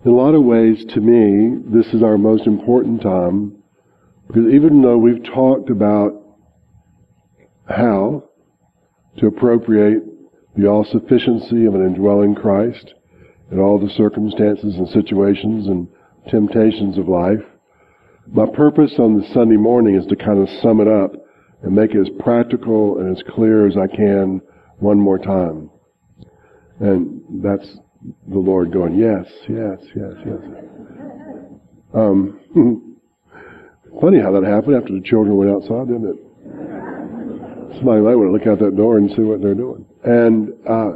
In a lot of ways, to me, this is our most important time, because even though we've talked about how to appropriate the all-sufficiency of an indwelling Christ in all the circumstances and situations and temptations of life, my purpose on the Sunday morning is to kind of sum it up and make it as practical and as clear as I can one more time. And that's the Lord going, yes, yes, yes, yes. Funny how that happened after the children went outside, didn't it? Somebody might want to look out that door and see what they're doing. And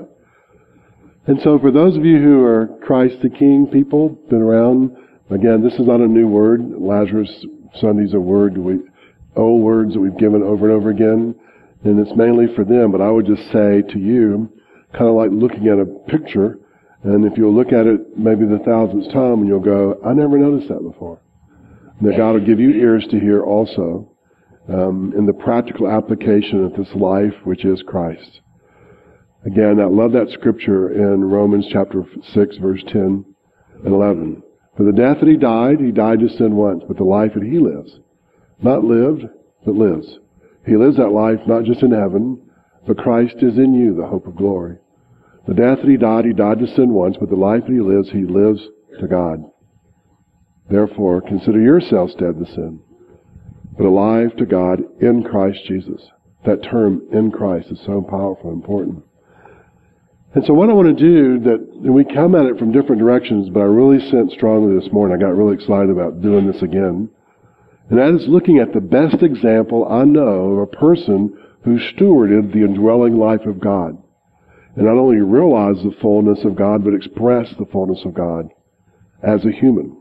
so for those of you who are Christ the King people, been around, again, this is not a new word. Lazarus Sunday's a word, old words that we've given over and over again, and it's mainly for them. But I would just say to you, kind of like looking at a picture, and if you'll look at it maybe the 1000th time, and you'll go, I never noticed that before. And that God will give you ears to hear also in the practical application of this life, which is Christ. Again, I love that scripture in Romans chapter 6, verse 10 and 11. For the death that he died to sin once, but the life that he lives, not lived, but lives. He lives that life not just in heaven, but Christ is in you, the hope of glory. The death that he died to sin once, but the life that he lives to God. Therefore, consider yourselves dead to sin, but alive to God in Christ Jesus. That term, in Christ, is so powerful and important. And so what I want to do, and we come at it from different directions, but I really sensed strongly this morning, I got really excited about doing this again, and that is looking at the best example I know of a person who stewarded the indwelling life of God. And not only realized the fullness of God, but expressed the fullness of God as a human.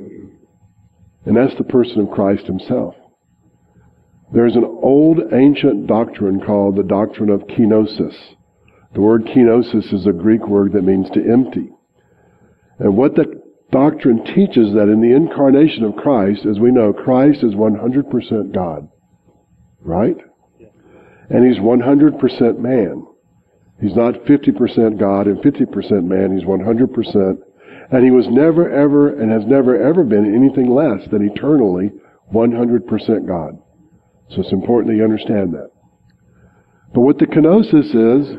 And that's the person of Christ himself. There's an old ancient doctrine called the doctrine of kenosis. The word kenosis is a Greek word that means to empty. And what the doctrine teaches that in the incarnation of Christ, as we know, Christ is 100% God. Right? And he's 100% man. He's not 50% God and 50% man. He's 100%. And he was never, ever, and has never, ever been anything less than eternally 100% God. So it's important that you understand that. But what the kenosis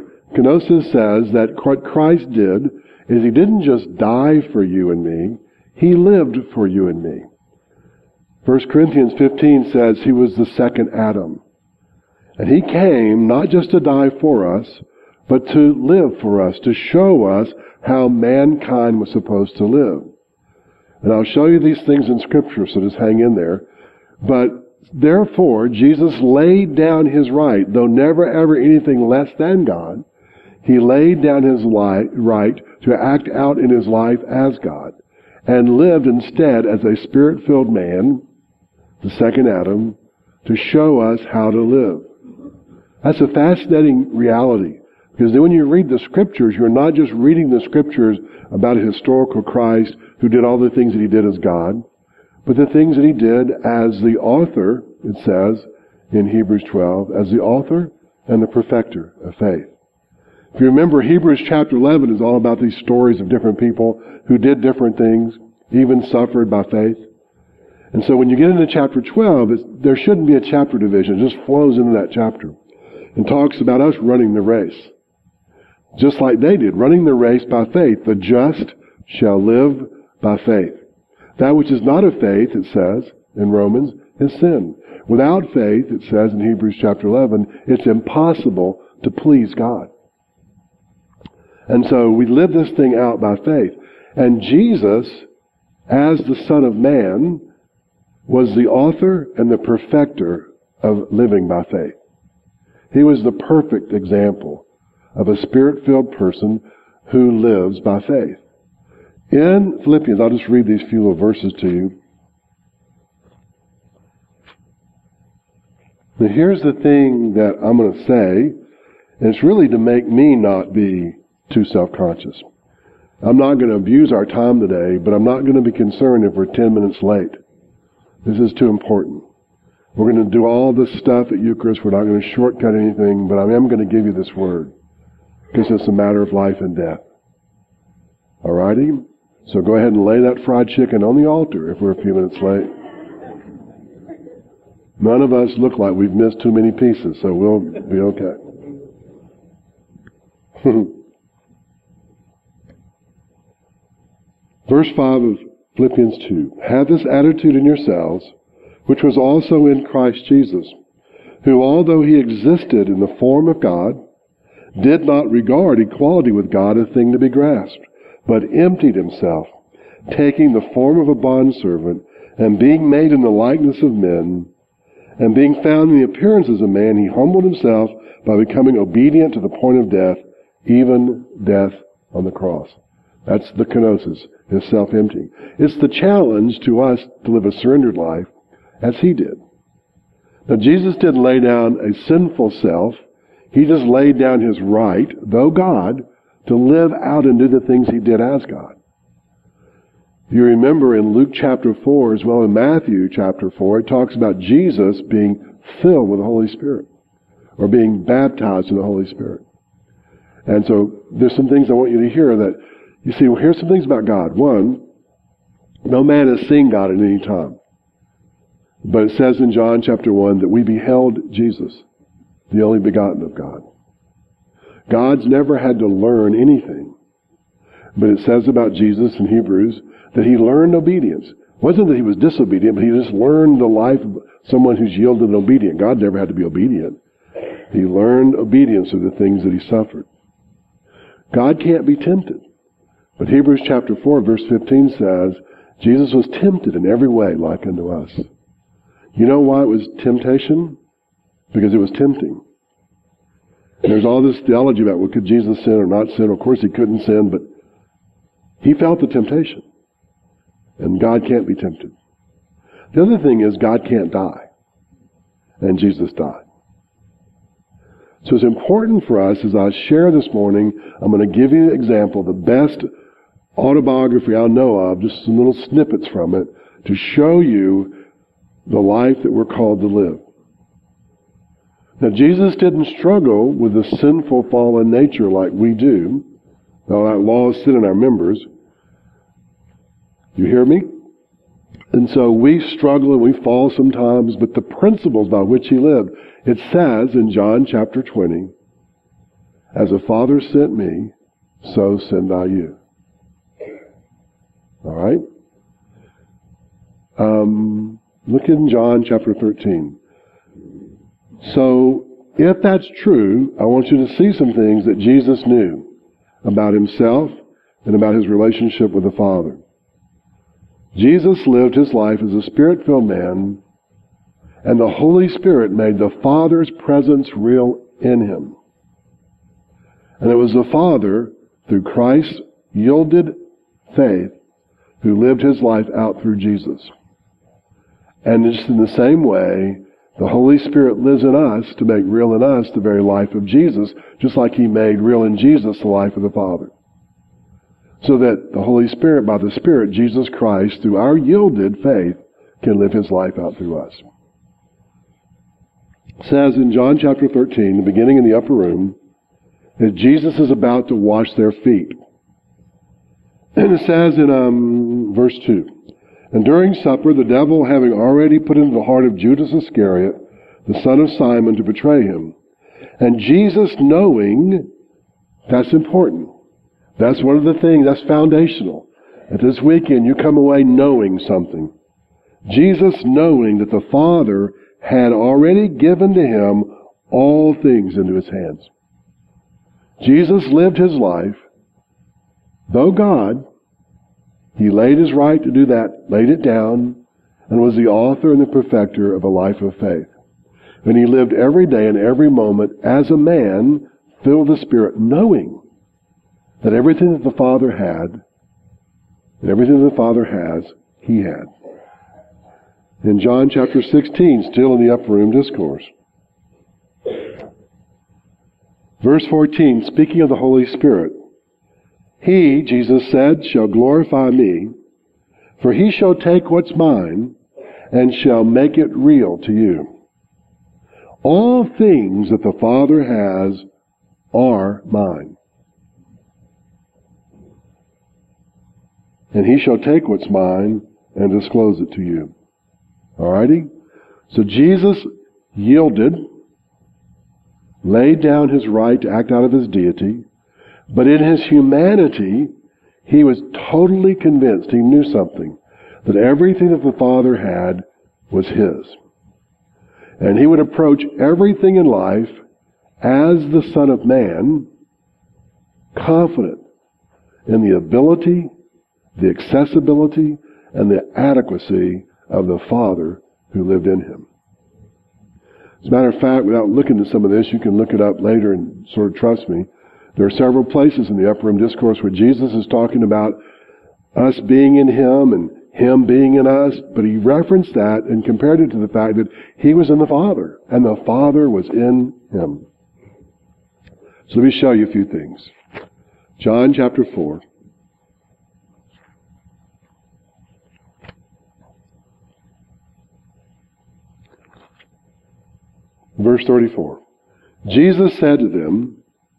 says that what Christ did is he didn't just die for you and me. He lived for you and me. 1 Corinthians 15 says he was the second Adam. And he came not just to die for us, but to live for us, to show us how mankind was supposed to live. And I'll show you these things in Scripture, so just hang in there. But therefore, Jesus laid down his right, though never ever anything less than God. He laid down his right to act out in his life as God, and lived instead as a Spirit-filled man, the second Adam, to show us how to live. That's a fascinating reality. Because then when you read the Scriptures, you're not just reading the Scriptures about a historical Christ who did all the things that he did as God, but the things that he did as the author, it says in Hebrews 12, as the author and the perfecter of faith. If you remember, Hebrews chapter 11 is all about these stories of different people who did different things, even suffered by faith. And so when you get into chapter 12, there shouldn't be a chapter division. It just flows into that chapter and talks about us running the race. Just like they did, running the race by faith. The just shall live by faith. That which is not of faith, it says in Romans, is sin. Without faith, it says in Hebrews chapter 11, it's impossible to please God. And so we live this thing out by faith. And Jesus, as the Son of Man, was the author and the perfecter of living by faith. He was the perfect example of a Spirit-filled person who lives by faith. In Philippians, I'll just read these few little verses to you. Now here's the thing that I'm going to say, and it's really to make me not be too self-conscious. I'm not going to abuse our time today, but I'm not going to be concerned if we're 10 minutes late. This is too important. We're going to do all this stuff at Eucharist. We're not going to shortcut anything, but I am going to give you this word, because it's a matter of life and death. Alrighty? So go ahead and lay that fried chicken on the altar if we're a few minutes late. None of us look like we've missed too many pieces, so we'll be okay. Verse 5 of Philippians 2. Have this attitude in yourselves, which was also in Christ Jesus, who, although he existed in the form of God, did not regard equality with God a thing to be grasped, but emptied himself, taking the form of a bondservant, and being made in the likeness of men, and being found in the appearance as a man, he humbled himself by becoming obedient to the point of death, even death on the cross. That's the kenosis, his self-emptying. It's the challenge to us to live a surrendered life as he did. Now, Jesus didn't lay down a sinful self. He just laid down his right, though God, to live out and do the things he did as God. You remember in Luke chapter 4, as well as Matthew chapter 4, it talks about Jesus being filled with the Holy Spirit, or being baptized in the Holy Spirit. And so there's some things I want you to hear that, you see, well, here's some things about God. One, no man has seen God at any time. But it says in John chapter 1 that we beheld Jesus, the only begotten of God. God's never had to learn anything. But it says about Jesus in Hebrews that he learned obedience. It wasn't that he was disobedient, but he just learned the life of someone who's yielded and obedient. God never had to be obedient. He learned obedience through the things that he suffered. God can't be tempted. But Hebrews chapter 4, verse 15 says, Jesus was tempted in every way like unto us. You know why it was temptation? Because it was tempting. And there's all this theology about, well, could Jesus sin or not sin? Of course he couldn't sin, but he felt the temptation. And God can't be tempted. The other thing is God can't die. And Jesus died. So it's important for us, as I share this morning, I'm going to give you an example, the best autobiography I know of, just some little snippets from it, to show you the life that we're called to live. Now, Jesus didn't struggle with the sinful fallen nature like we do. Now, that law is sit in our members. You hear me? And so we struggle and we fall sometimes, but the principles by which he lived, it says in John chapter 20, as the Father sent me, so send I you. All right? Look in John chapter 13. So, if that's true, I want you to see some things that Jesus knew about himself and about his relationship with the Father. Jesus lived his life as a Spirit-filled man, and the Holy Spirit made the Father's presence real in him. And it was the Father, through Christ's yielded faith, who lived his life out through Jesus. And just in the same way, the Holy Spirit lives in us to make real in us the very life of Jesus, just like he made real in Jesus the life of the Father. So that the Holy Spirit, by the Spirit, Jesus Christ, through our yielded faith, can live his life out through us. It says in John chapter 13, the beginning in the upper room, that Jesus is about to wash their feet. And it says in verse 2, and during supper, the devil, having already put into the heart of Judas Iscariot, the son of Simon, to betray him, and Jesus knowing, that's important. That's one of the things, that's foundational. That this weekend you come away knowing something. Jesus knowing that the Father had already given to him all things into his hands. Jesus lived his life, though God, he laid his right to do that, laid it down, and was the author and the perfecter of a life of faith. And he lived every day and every moment as a man filled with the Spirit, knowing that everything that the Father had, and everything that the Father has, he had. In John chapter 16, still in the upper room discourse, verse 14, speaking of the Holy Spirit, he, Jesus said, shall glorify me, for he shall take what's mine and shall make it real to you. All things that the Father has are mine. and he shall take what's mine and disclose it to you. Alrighty? So Jesus yielded, laid down his right to act out of his deity, but in his humanity, he was totally convinced, he knew something, that everything that the Father had was his. And he would approach everything in life as the Son of Man, confident in the ability, the accessibility, and the adequacy of the Father who lived in him. As a matter of fact, without looking at some of this, you can look it up later and sort of trust me. There are several places in the Upper Room Discourse where Jesus is talking about us being in him and him being in us, but he referenced that and compared it to the fact that he was in the Father, and the Father was in him. So let me show you a few things. John chapter 4. Verse 34. Jesus said to them,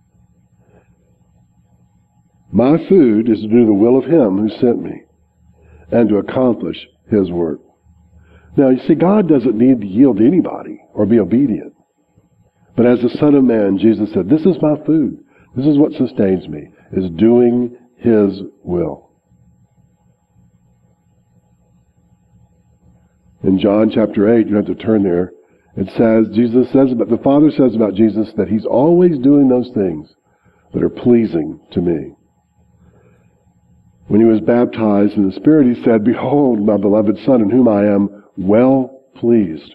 my food is to do the will of him who sent me, and to accomplish his work. Now, you see, God doesn't need to yield to anybody or be obedient. But as the Son of Man, Jesus said, this is my food. This is what sustains me, is doing his will. In John chapter 8, you have to turn there, it says, the Father says about Jesus that he's always doing those things that are pleasing to me. When he was baptized in the Spirit, he said, behold, my beloved Son, in whom I am well pleased.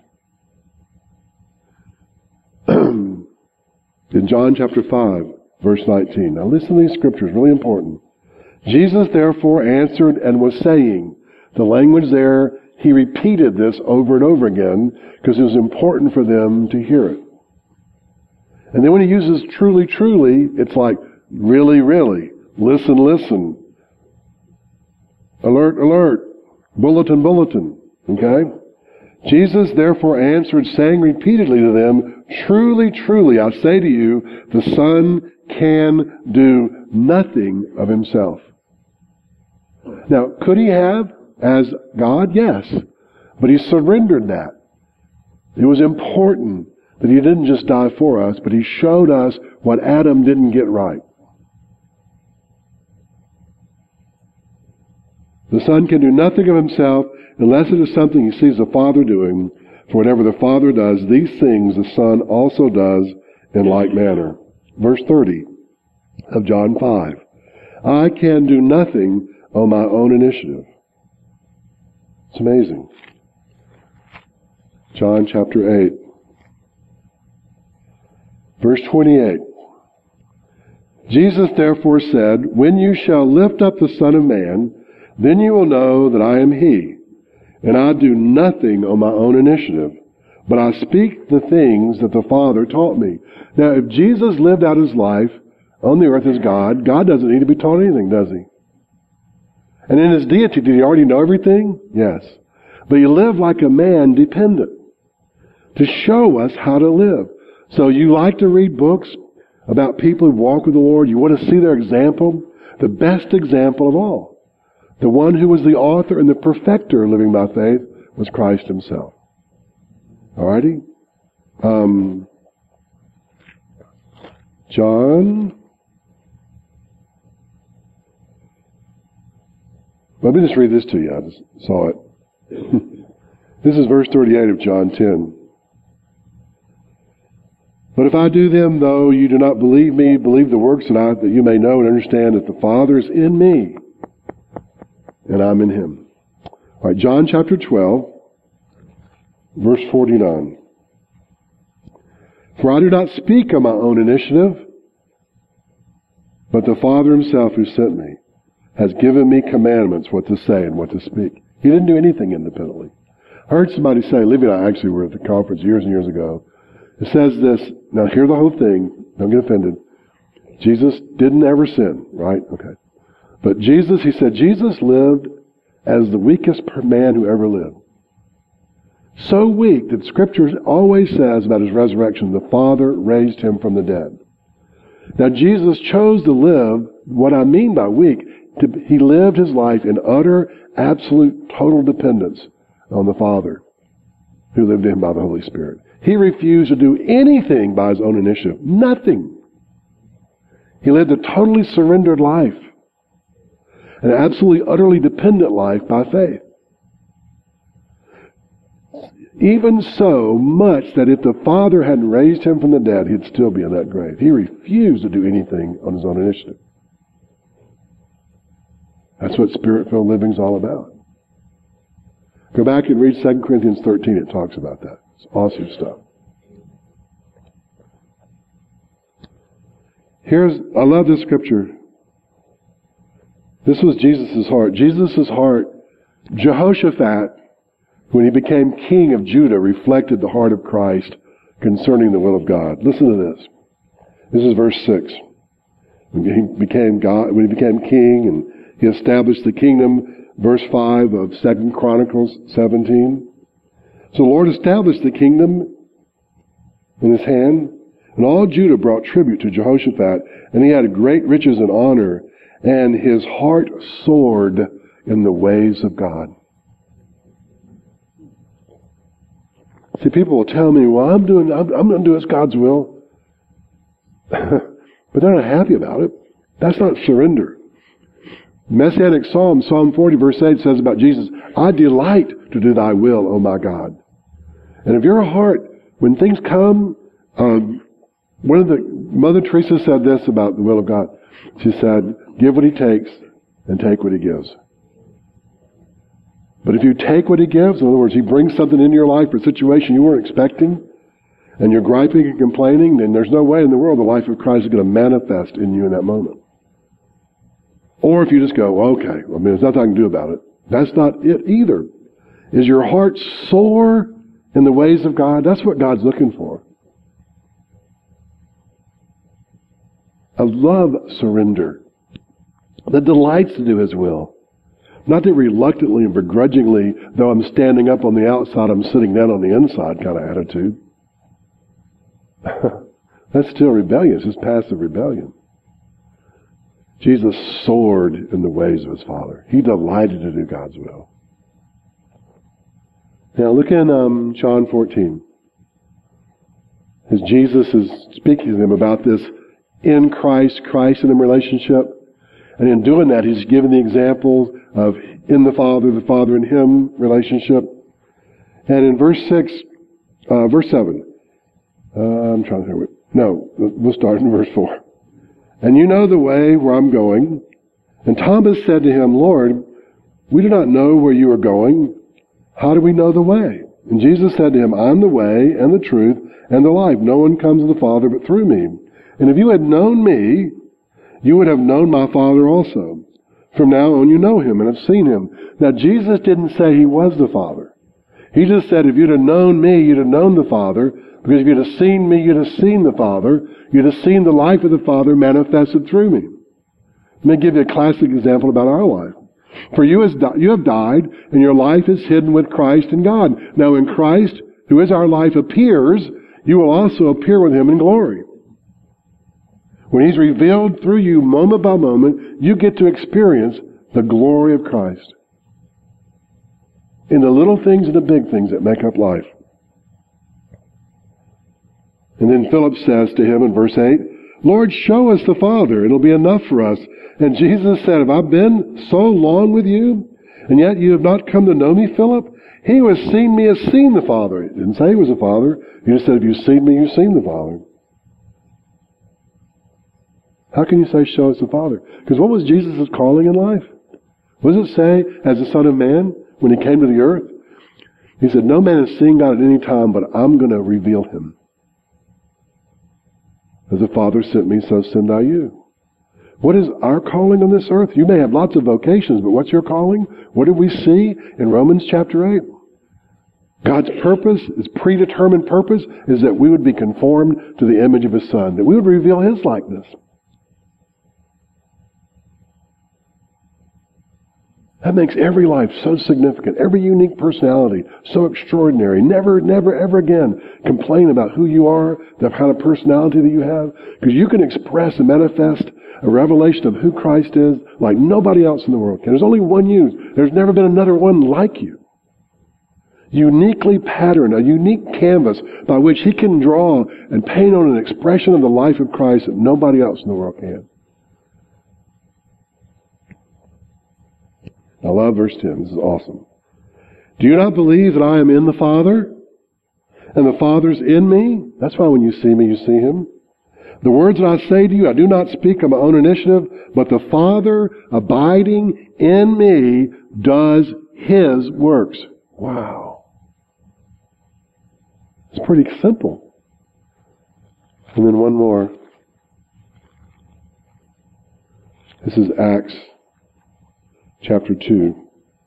In John chapter 5, verse 19. Now listen to these scriptures, really important. Jesus therefore answered and was saying, the language there, he repeated this over and over again because it was important for them to hear it. And then when he uses truly, truly, it's like really, really, listen, listen. Alert, alert. Bulletin, bulletin. Okay? Jesus therefore answered, saying repeatedly to them, truly, truly, I say to you, the Son can do nothing of himself. Now, could he have as God? Yes. But he surrendered that. It was important that he didn't just die for us, but he showed us what Adam didn't get right. The Son can do nothing of himself unless it is something he sees the Father doing. For whatever the Father does, these things the Son also does in like manner. Verse 30 of John 5. I can do nothing on my own initiative. It's amazing. John chapter 8. Verse 28. Jesus therefore said, when you shall lift up the Son of Man, then you will know that I am he, and I do nothing on my own initiative, but I speak the things that the Father taught me. Now, if Jesus lived out his life on the earth as God, God doesn't need to be taught anything, does he? And in his deity, did he already know everything? Yes. But he lived like a man dependent to show us how to live. So you like to read books about people who walk with the Lord. You want to see their example. The best example of all. The one who was the author and the perfecter of living by faith was Christ himself. Alrighty? John. Let me just read this to you. I just saw it. This is verse 38 of John 10. But if I do them, though you do not believe me, believe the works that you may know and understand that the Father is in me, and I'm in him. All right, John chapter 12, verse 49. For I do not speak on my own initiative, but the Father himself who sent me has given me commandments what to say and what to speak. He didn't do anything independently. I heard somebody say, Livy and I actually were at the conference years and years ago. It says this, now hear the whole thing, don't get offended. Jesus didn't ever sin, right? Okay. But Jesus, he said, Jesus lived as the weakest man who ever lived. So weak that Scripture always says about his resurrection, the Father raised him from the dead. Now Jesus chose to live, what I mean by weak, He lived his life in utter, absolute, total dependence on the Father, who lived in him by the Holy Spirit. He refused to do anything by his own initiative. Nothing. He lived a totally surrendered life. An absolutely, utterly dependent life by faith. Even so much that if the Father hadn't raised him from the dead, he'd still be in that grave. He refused to do anything on his own initiative. That's what Spirit-filled living is all about. Go back and read 2 Corinthians 13. It talks about that. It's awesome stuff. I love this scripture. This was Jesus' heart. Jesus' heart, Jehoshaphat, when he became king of Judah, reflected the heart of Christ concerning the will of God. Listen to this. This is verse 6. When he became king and he established the kingdom, verse 5 of 2 Chronicles 17. So the Lord established the kingdom in his hand, and all Judah brought tribute to Jehoshaphat, and he had great riches and honor, and his heart soared in the ways of God. See, people will tell me, well, I'm going to do as God's will. But they're not happy about it. That's not surrender. Messianic Psalm 40 verse 8 says about Jesus, I delight to do thy will, O my God. And if your heart, when things come, Mother Teresa said this about the will of God. She said, give what he takes and take what he gives. But if you take what he gives, in other words, he brings something into your life or a situation you weren't expecting, and you're griping and complaining, then there's no way in the world the life of Christ is going to manifest in you in that moment. Or if you just go, well, okay, there's nothing I can do about it. That's not it either. Is your heart sore in the ways of God? That's what God's looking for. I love surrender. That delights to do his will. Not that reluctantly and begrudgingly, though I'm standing up on the outside, I'm sitting down on the inside kind of attitude. That's still rebellious. It's passive rebellion. Jesus soared in the ways of his Father. He delighted to do God's will. Now look in John 14. As Jesus is speaking to them about this in Christ in a relationship. And in doing that, he's given the example of in the Father in him relationship. And in verse 7. I'm trying to think. No, we'll start in verse 4. And you know the way where I'm going. And Thomas said to him, Lord, we do not know where you are going. How do we know the way? And Jesus said to him, I'm the way and the truth and the life. No one comes to the Father but through me. And if you had known me, you would have known my Father also. From now on you know him and have seen him. Now Jesus didn't say he was the Father. He just said if you'd have known me, you'd have known the Father. Because if you'd have seen me, you'd have seen the Father. You'd have seen the life of the Father manifested through me. Let me give you a classic example about our life. For you have died, and your life is hidden with Christ in God. Now when Christ, who is our life, appears, you will also appear with him in glory. When he's revealed through you moment by moment, you get to experience the glory of Christ. In the little things and the big things that make up life. And then Philip says to him in verse 8, Lord, show us the Father. It'll be enough for us. And Jesus said, have I been so long with you, and yet you have not come to know me, Philip? He who has seen me has seen the Father. He didn't say he was the Father. He just said, if you've seen me, you've seen the Father. How can you say, show us the Father? Because what was Jesus' calling in life? What does it say as the Son of Man when he came to the earth? He said, no man has seen God at any time, but I'm going to reveal him. As the Father sent me, so send I you. What is our calling on this earth? You may have lots of vocations, but what's your calling? What do we see in Romans chapter 8? God's purpose, his predetermined purpose, is that we would be conformed to the image of his Son, that we would reveal his likeness. That makes every life so significant, every unique personality so extraordinary. Never, never, ever again complain about who you are, the kind of personality that you have, because you can express and manifest a revelation of who Christ is like nobody else in the world can. There's only one you. There's never been another one like you. Uniquely patterned, a unique canvas by which He can draw and paint on an expression of the life of Christ that nobody else in the world can. I love verse 10. This is awesome. Do you not believe that I am in the Father, and the Father's in me? That's why when you see me, you see Him. The words that I say to you, I do not speak of my own initiative, but the Father abiding in me does His works. Wow. It's pretty simple. And then one more. This is Acts chapter 2.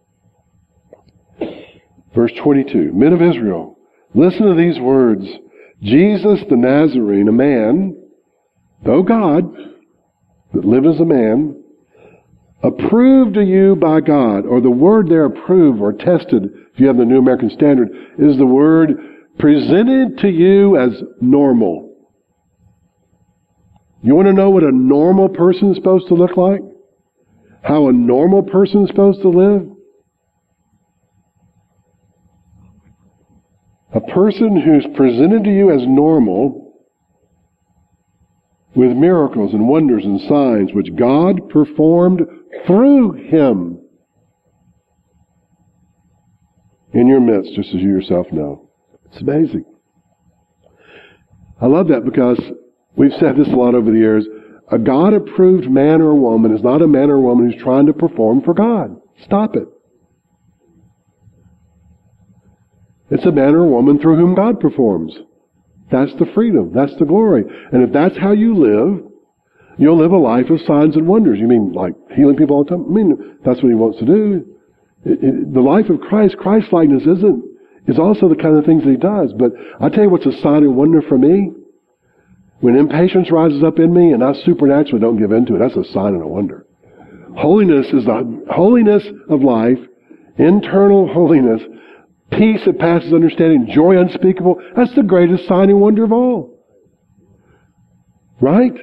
Verse 22. Men of Israel, listen to these words. Jesus the Nazarene, a man, though God, but lived as a man, approved to you by God, or the word there, approved or tested, if you have the New American Standard, is the word presented to you as normal. You want to know what a normal person is supposed to look like? How a normal person is supposed to live? A person who's presented to you as normal with miracles and wonders and signs which God performed through Him in your midst, just as you yourself know. It's amazing. I love that because we've said this a lot over the years. A God-approved man or woman is not a man or woman who's trying to perform for God. Stop it. It's a man or woman through whom God performs. That's the freedom. That's the glory. And if that's how you live, you'll live a life of signs and wonders. You mean like healing people all the time? I mean, that's what He wants to do. The life of Christ, Christ-likeness is also the kind of things that He does. But I tell you what's a sign and wonder for me. When impatience rises up in me and I supernaturally don't give in to it, that's a sign and a wonder. Holiness is the holiness of life, internal holiness, peace that passes understanding, joy unspeakable. That's the greatest sign and wonder of all. Right?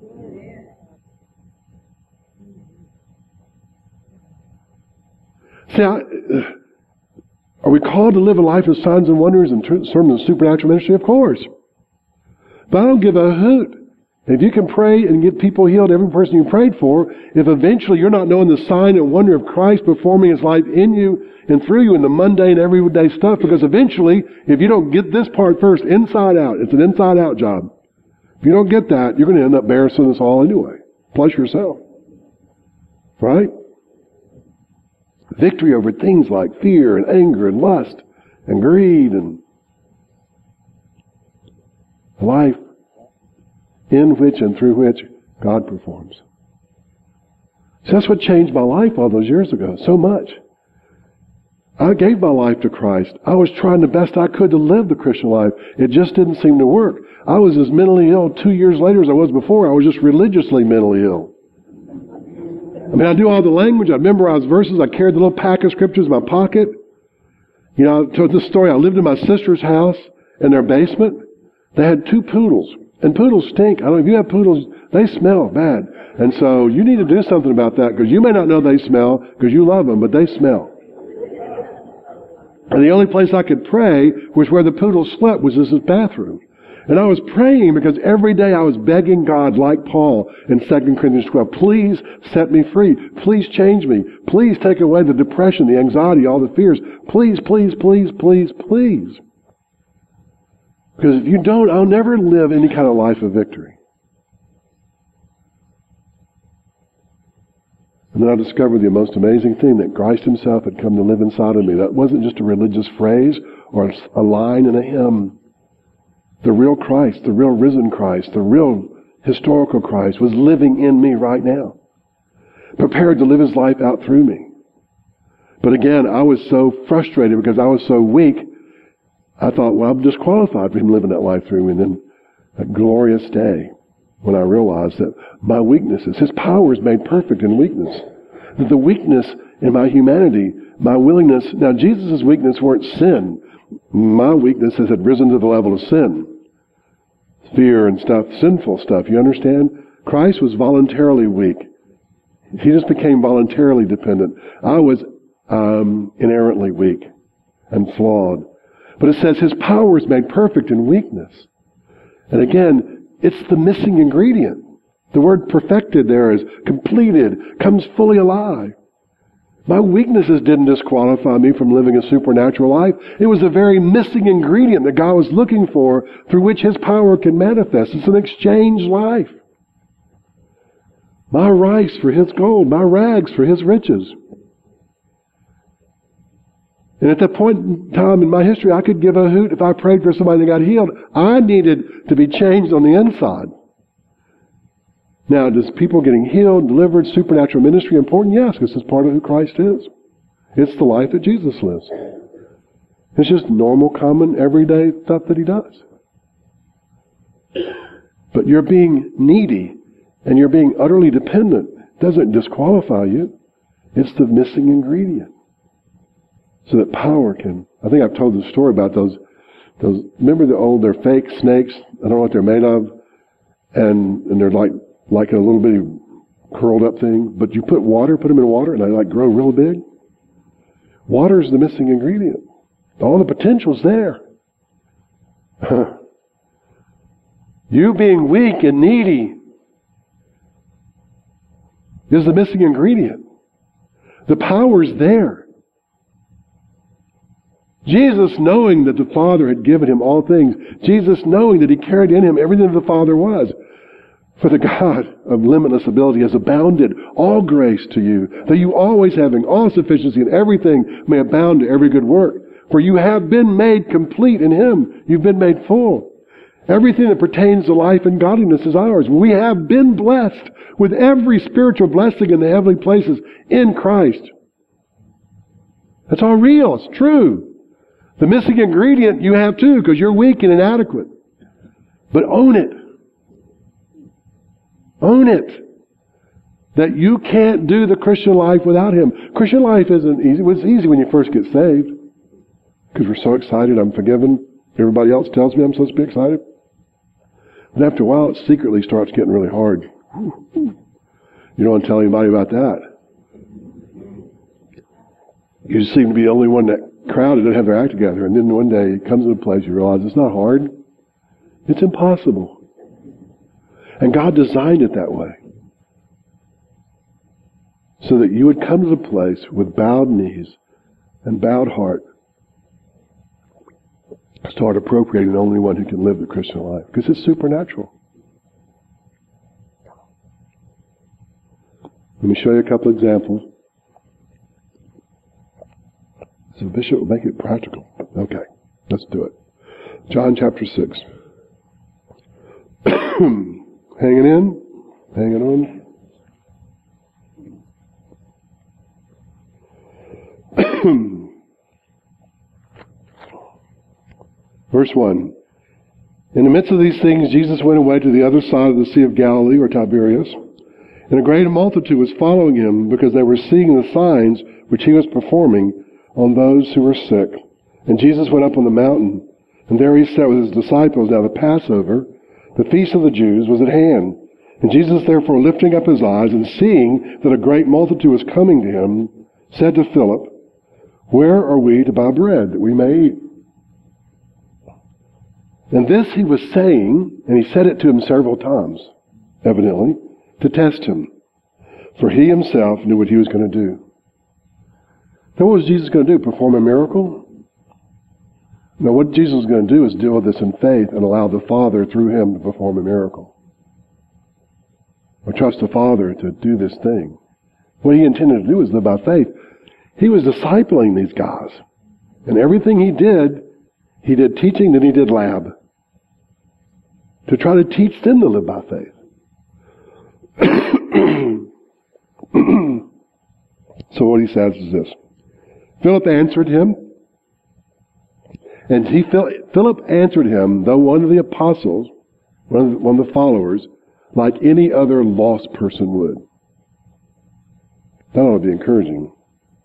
See, are we called to live a life of signs and wonders and serve in the supernatural ministry? Of course. But I don't give a hoot. If you can pray and get people healed, every person you prayed for, if eventually you're not knowing the sign and wonder of Christ performing His life in you and through you in the mundane, everyday stuff, because eventually, if you don't get this part first, inside out, it's an inside-out job. If you don't get that, you're going to end up embarrassing us all anyway, plus yourself. Right? Victory over things like fear and anger and lust and greed and life in which and through which God performs. So that's what changed my life all those years ago, so much. I gave my life to Christ. I was trying the best I could to live the Christian life. It just didn't seem to work. I was as mentally ill 2 years later as I was before. I was just religiously mentally ill. I mean, I do all the language. I memorize verses. I carried the little pack of scriptures in my pocket. You know, I told this story. I lived in my sister's house in their basement. They had 2 poodles. And poodles stink. I don't know if you have poodles, they smell bad. And so you need to do something about that because you may not know they smell because you love them, but they smell. And the only place I could pray was where the poodles slept, was this bathroom. And I was praying because every day I was begging God, like Paul in 2 Corinthians 12, please set me free. Please change me. Please take away the depression, the anxiety, all the fears. Please, please, please, please, please. Because if you don't, I'll never live any kind of life of victory. And then I discovered the most amazing thing, that Christ Himself had come to live inside of me. That wasn't just a religious phrase or a line in a hymn. The real Christ, the real risen Christ, the real historical Christ was living in me right now, prepared to live His life out through me. But again, I was so frustrated because I was so weak. I thought, well, I'm disqualified for Him living that life through me. And then that glorious day when I realized that my weaknesses, His power is made perfect in weakness. That the weakness in my humanity, my willingness. Now, Jesus' weakness weren't sin. My weaknesses had risen to the level of sin. Fear and stuff, sinful stuff, you understand? Christ was voluntarily weak. He just became voluntarily dependent. I was inerrantly weak and flawed. But it says his power is made perfect in weakness. And again, it's the missing ingredient. The word perfected there is completed, comes fully alive. My weaknesses didn't disqualify me from living a supernatural life. It was the very missing ingredient that God was looking for through which his power can manifest. It's an exchange life. My rice for his gold, my rags for his riches. And at that point in time in my history, I could give a hoot if I prayed for somebody that got healed. I needed to be changed on the inside. Now, does people getting healed, delivered, supernatural ministry important? Yes, because it's part of who Christ is. It's the life that Jesus lives. It's just normal, common, everyday stuff that he does. But you're being needy and you're being utterly dependent doesn't disqualify you. It's the missing ingredient. So that power can... I think I've told the story about those remember they're fake snakes? I don't know what they're made of. And they're like a little bitty curled up thing. But you put them in water, and they grow real big. Water is the missing ingredient. All the potential's there. You being weak and needy is the missing ingredient. The power's there. Jesus, knowing that the Father had given him all things, Jesus, knowing that he carried in him everything that the Father was, for the God of limitless ability has abounded all grace to you, that you always having all sufficiency in everything may abound to every good work. For you have been made complete in him. You've been made full. Everything that pertains to life and godliness is ours. We have been blessed with every spiritual blessing in the heavenly places in Christ. That's all real. It's true. The missing ingredient you have too, because you're weak and inadequate. But own it. Own it. That you can't do the Christian life without him. Christian life isn't easy. Well, it's easy when you first get saved. Because we're so excited, I'm forgiven. Everybody else tells me I'm supposed to be excited. But after a while, it secretly starts getting really hard. You don't want to tell anybody about that. You seem to be the only one that crowd that doesn't have their act together. And then one day it comes to a place you realize it's not hard. It's impossible. And God designed it that way. So that you would come to the place with bowed knees and bowed heart. Start appropriating the only one who can live the Christian life. Because it's supernatural. Let me show you a couple examples. So Bishop will make it practical. Okay, let's do it. John chapter 6. Hanging in? Hanging on? Verse 1. In the midst of these things, Jesus went away to the other side of the Sea of Galilee, or Tiberias, and a great multitude was following him because they were seeing the signs which he was performing on those who were sick. And Jesus went up on the mountain, and there he sat with his disciples. Now the Passover, the feast of the Jews, was at hand. And Jesus, therefore, lifting up his eyes and seeing that a great multitude was coming to him, said to Philip, "Where are we to buy bread that we may eat?" And this he was saying, and he said it to him several times, evidently, to test him. For he himself knew what he was going to do. Now what was Jesus going to do? Perform a miracle? No, what Jesus was going to do is deal with this in faith and allow the Father through him to perform a miracle. Or trust the Father to do this thing. What he intended to do was live by faith. He was discipling these guys. And everything he did teaching, then he did lab. To try to teach them to live by faith. So what he says is this. Philip answered him. And Philip answered him, though one of the apostles, one of the followers, like any other lost person would. That ought to be encouraging.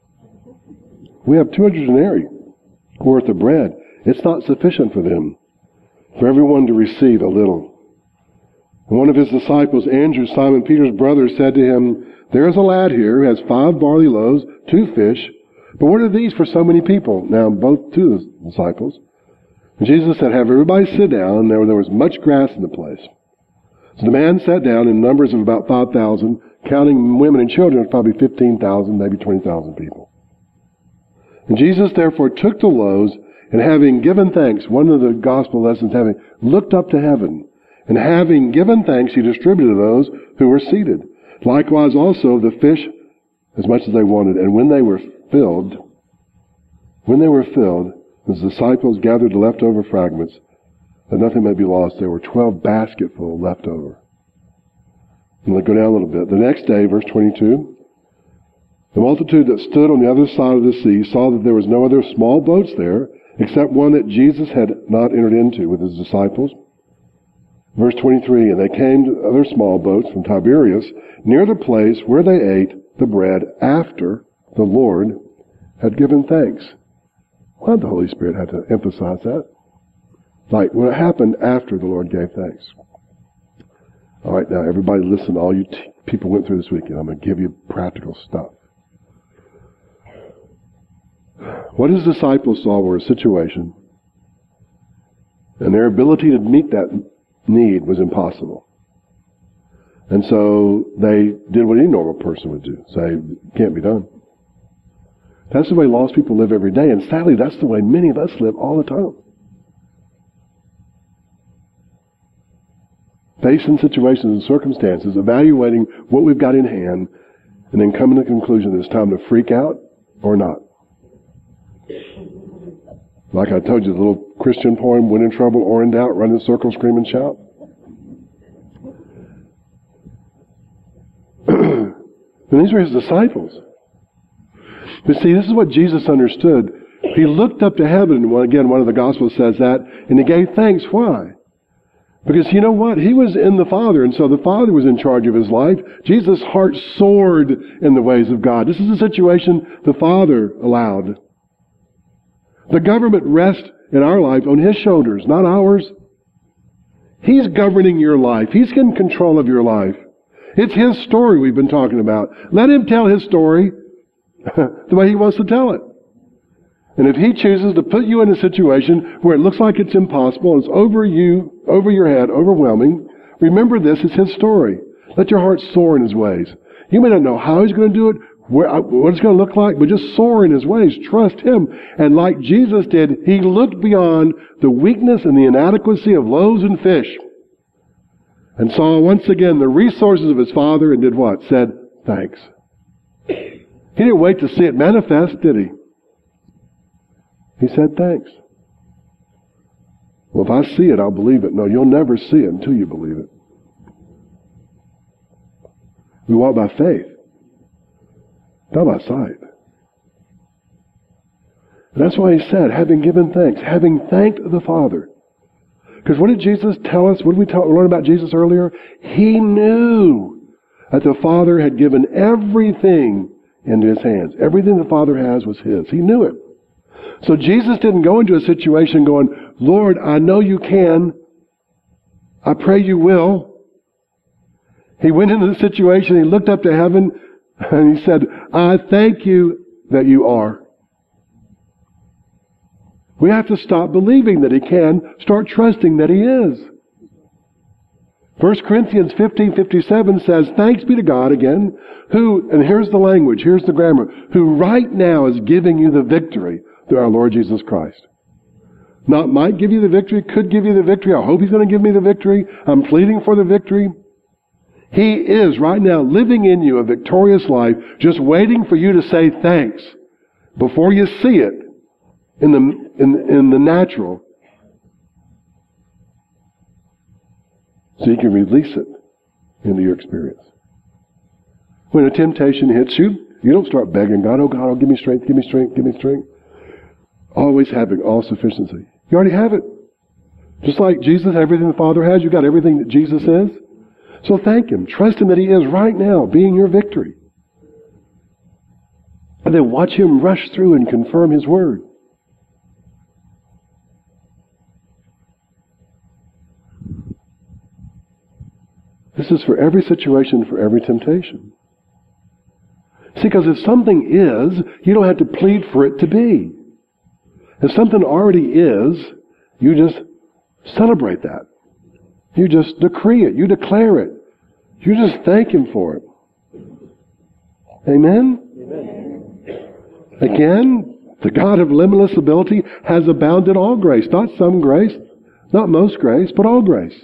We have 200 denarii worth of bread. It's not sufficient for them, for everyone to receive a little. And one of his disciples, Andrew, Simon Peter's brother, said to him, there is a lad here who has 5 barley loaves, 2 fish, but what are these for so many people? Now, both 2 disciples. And Jesus said, have everybody sit down, and there was much grass in the place. So the man sat down in numbers of about 5,000, counting women and children, probably 15,000, maybe 20,000 people. And Jesus therefore took the loaves, and having given thanks, one of the gospel lessons, having looked up to heaven, and having given thanks, he distributed to those who were seated. Likewise also the fish, as much as they wanted. And when they were filled, his disciples gathered the leftover fragments, that nothing may be lost. There were 12 basketfuls left over. And let's go down a little bit. The next day, verse 22, the multitude that stood on the other side of the sea saw that there was no other small boats there, except one that Jesus had not entered into with his disciples. Verse 23, and they came to other small boats from Tiberias, near the place where they ate the bread after the Lord had given thanks. Why did the Holy Spirit have to emphasize that? Like, what happened after the Lord gave thanks? All right, now everybody listen, all you people went through this weekend. I'm going to give you practical stuff. What his disciples saw were a situation, and their ability to meet that need was impossible. And so they did what any normal person would do. Say, can't be done. That's the way lost people live every day, and sadly that's the way many of us live all the time. Facing situations and circumstances, evaluating what we've got in hand, and then coming to the conclusion that it's time to freak out or not. Like I told you, the little Christian poem, when in trouble or in doubt, run in circles, scream and shout. And these were his disciples. But see, this is what Jesus understood. He looked up to heaven, and again, one of the Gospels says that, and he gave thanks. Why? Because you know what? He was in the Father, and so the Father was in charge of his life. Jesus' heart soared in the ways of God. This is a situation the Father allowed. The government rests in our life on his shoulders, not ours. He's governing your life. He's in control of your life. It's his story we've been talking about. Let him tell his story the way he wants to tell it. And if he chooses to put you in a situation where it looks like it's impossible, it's over you, over your head, overwhelming, remember this is his story. Let your heart soar in his ways. You may not know how he's going to do it, what it's going to look like, but just soar in his ways. Trust him. And like Jesus did, he looked beyond the weakness and the inadequacy of loaves and fish and saw once again the resources of his Father and did what? Said, thanks. He didn't wait to see it manifest, did he? He said, thanks. Well, if I see it, I'll believe it. No, you'll never see it until you believe it. We walk by faith, not by sight. And that's why he said, having given thanks, having thanked the Father. Because what did Jesus tell us? What did we learn about Jesus earlier? He knew that the Father had given everything into his hands. Everything the Father has was his. He knew it. So Jesus didn't go into a situation going, Lord, I know you can. I pray you will. He went into the situation, he looked up to heaven, and he said, I thank you that you are. We have to stop believing that he can, start trusting that he is. 1 Corinthians 15:57 says, thanks be to God again, who, and here's the language, here's the grammar, who right now is giving you the victory through our Lord Jesus Christ. Not might give you the victory, could give you the victory. I hope he's going to give me the victory. I'm pleading for the victory. He is right now living in you a victorious life, just waiting for you to say thanks before you see it in the natural, so you can release it into your experience. When a temptation hits you, you don't start begging God, oh, give me strength, give me strength, give me strength. Always having all sufficiency. You already have it. Just like Jesus, everything the Father has, you got everything that Jesus is. So thank him. Trust him that he is right now being your victory. And then watch Him rush through and confirm His Word. This is for every situation, for every temptation. See, because if something is, you don't have to plead for it to be. If something already is, you just celebrate that. You just decree it. You declare it. You just thank Him for it. Amen? Amen. Again, the God of limitless ability has abounded all grace. Not some grace, not most grace, but all grace.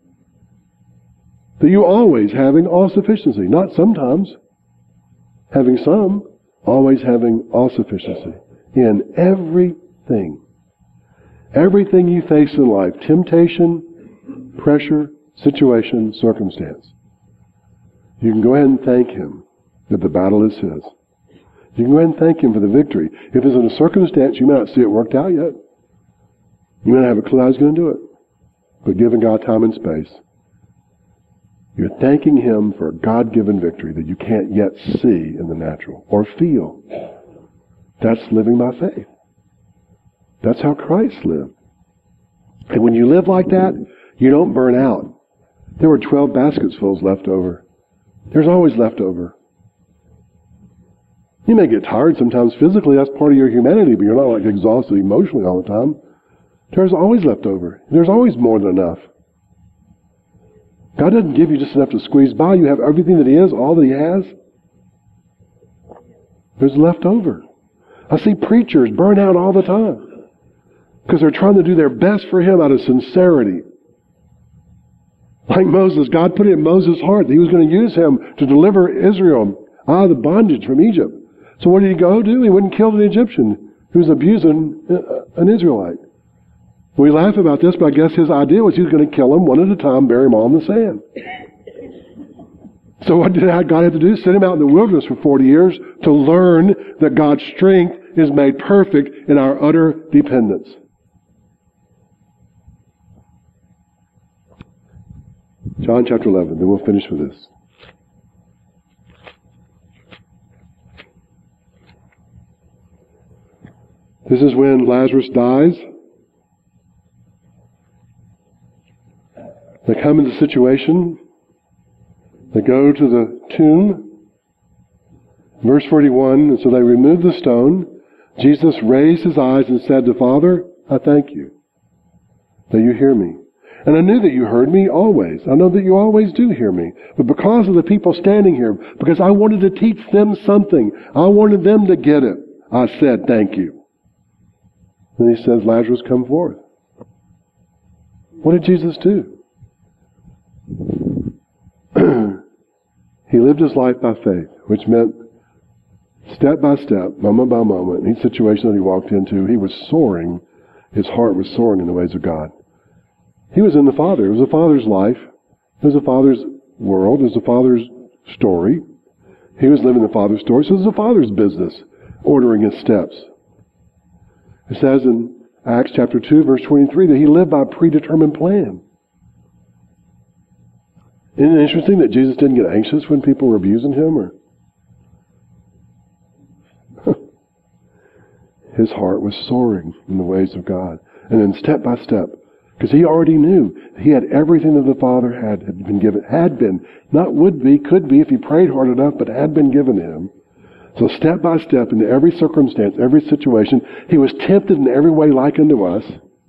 That you always having all sufficiency. Not sometimes having some, always having all sufficiency. In everything. Everything you face in life, temptation, pressure, situation, circumstance. You can go ahead and thank Him that the battle is His. You can go ahead and thank Him for the victory. If it's in a circumstance you may not see it worked out yet. You may not have a clue how He's going to do it. But giving God time and space, you're thanking Him for a God-given victory that you can't yet see in the natural or feel. That's living by faith. That's how Christ lived. And when you live like that, you don't burn out. There were 12 baskets full left over. There's always leftover. You may get tired sometimes physically. That's part of your humanity, but you're not like exhausted emotionally all the time. There's always leftover. There's always more than enough. God doesn't give you just enough to squeeze by. You have everything that He is, all that He has. There's left over. I see preachers burn out all the time because they're trying to do their best for Him out of sincerity. Like Moses, God put it in Moses' heart that He was going to use him to deliver Israel out of the bondage from Egypt. So what did He go do? He went and killed an Egyptian who was abusing an Israelite. We laugh about this, but I guess his idea was He was going to kill him one at a time, bury him all in the sand. So what did God have to do? Send him out in the wilderness for 40 years to learn that God's strength is made perfect in our utter dependence. John chapter 11, then we'll finish with this. This is when Lazarus dies. They come into the situation. They go to the tomb. Verse 41, and so they removed the stone. Jesus raised His eyes and said to Father, I thank You that You hear me. And I knew that You heard me always. I know that You always do hear me. But because of the people standing here, because I wanted to teach them something, I wanted them to get it, I said thank You. Then He says, Lazarus, come forth. What did Jesus do? He lived His life by faith, which meant step by step, moment by moment, in each situation that He walked into, He was soaring. His heart was soaring in the ways of God. He was in the Father. It was the Father's life. It was the Father's world. It was the Father's story. He was living the Father's story, so it was the Father's business, ordering His steps. It says in Acts chapter 2, verse 23, that He lived by a predetermined plan. Isn't it interesting that Jesus didn't get anxious when people were abusing Him? Or His heart was soaring in the ways of God. And then step by step, because He already knew He had everything that the Father had been given, had been, not would be, could be if He prayed hard enough, but had been given to Him. So step by step, into every circumstance, every situation, He was tempted in every way like unto us.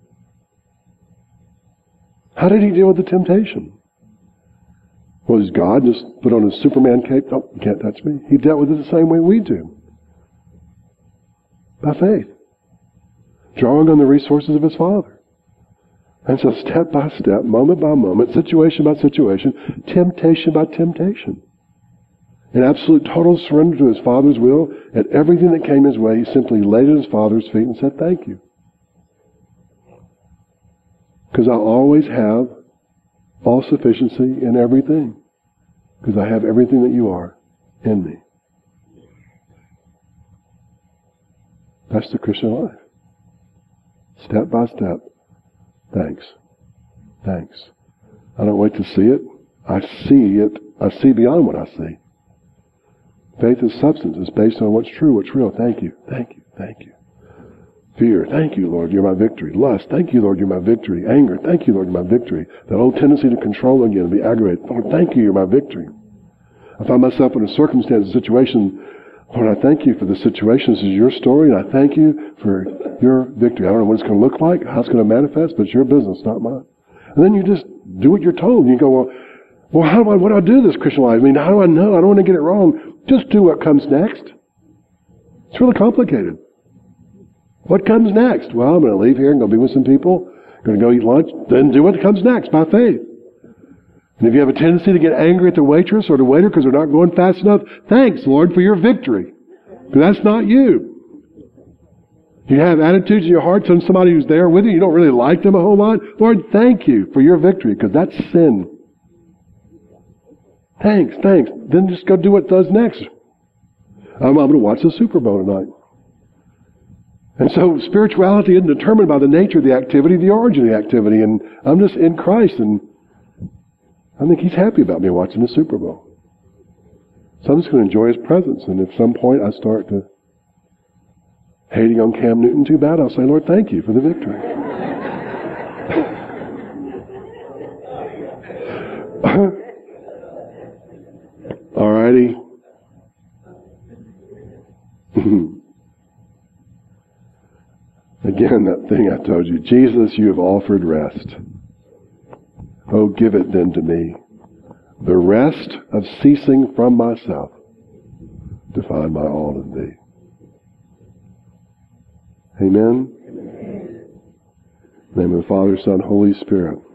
How did He deal with the temptation? Well, is God just put on His Superman cape? Oh, you can't touch me. He dealt with it the same way we do. By faith. Drawing on the resources of His Father. And so step by step, moment by moment, situation by situation, temptation by temptation. In absolute total surrender to His Father's will, and everything that came His way, He simply laid at His Father's feet and said, thank You. Because I always have all sufficiency in everything. Because I have everything that You are in me. That's the Christian life. Step by step. Thanks. Thanks. I don't wait to see it. I see it. I see beyond what I see. Faith is substance. It's based on what's true, what's real. Thank you, thank you, thank you. Fear, thank you, Lord, you're my victory. Lust, thank you, Lord, you're my victory. Anger, thank you, Lord, you're my victory. That old tendency to control again and be aggravated. Lord, thank you, you're my victory. I find myself in a circumstance, a situation. Lord, I thank you for the situation. This is your story, and I thank you for your victory. I don't know what it's going to look like, how it's going to manifest, but it's your business, not mine. And then you just do what you're told. And you go, well, what do I do this Christian life? I mean, how do I know? I don't want to get it wrong. Just do what comes next. It's really complicated. What comes next? Well, I'm going to leave here and go be with some people. I'm going to go eat lunch. Then do what comes next by faith. And if you have a tendency to get angry at the waitress or the waiter because they're not going fast enough, thanks, Lord, for your victory. Because that's not you. You have attitudes in your heart to somebody who's there with you. You don't really like them a whole lot. Lord, thank you for your victory because that's sin. Thanks. Then just go do what does next. I'm going to watch the Super Bowl tonight. And so spirituality isn't determined by the nature of the activity, the origin of the activity. And I'm just in Christ, and I think He's happy about me watching the Super Bowl. So I'm just going to enjoy His presence. And if at some point I start to hating on Cam Newton too bad, I'll say, Lord, thank you for the victory. Alrighty. Again, that thing I told you. Jesus, you have offered rest. Oh, give it then to me. The rest of ceasing from myself to find my all in Thee. Amen? In the name of the Father, Son, Holy Spirit.